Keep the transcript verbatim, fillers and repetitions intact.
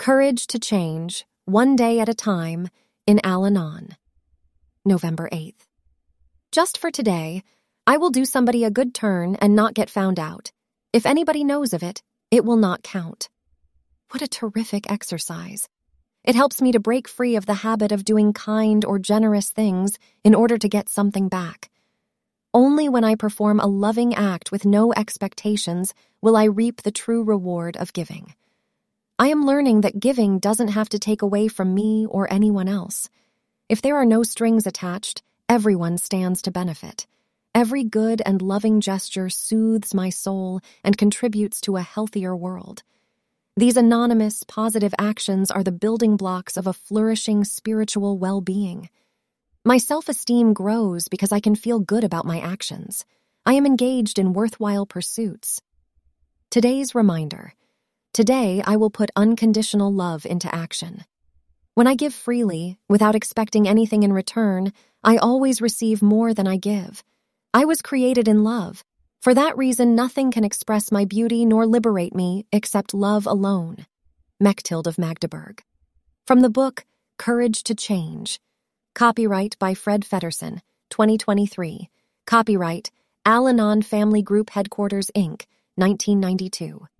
Courage to Change, One Day at a Time, in Al-Anon. November eighth. Just for today, I will do somebody a good turn and not get found out. If anybody knows of it, it will not count. What a terrific exercise. It helps me to break free of the habit of doing kind or generous things in order to get something back. Only when I perform a loving act with no expectations will I reap the true reward of giving. I am learning that giving doesn't have to take away from me or anyone else. If there are no strings attached, everyone stands to benefit. Every good and loving gesture soothes my soul and contributes to a healthier world. These anonymous, positive actions are the building blocks of a flourishing spiritual well-being. My self-esteem grows because I can feel good about my actions. I am engaged in worthwhile pursuits. Today's reminder. Today, I will put unconditional love into action. When I give freely, without expecting anything in return, I always receive more than I give. I was created in love. For that reason, nothing can express my beauty nor liberate me except love alone. Mechthild of Magdeburg. From the book, Courage to Change. Copyright by Fred Feddersen, twenty twenty-three. Copyright, Al-Anon Family Group Headquarters, Incorporated, nineteen ninety-two.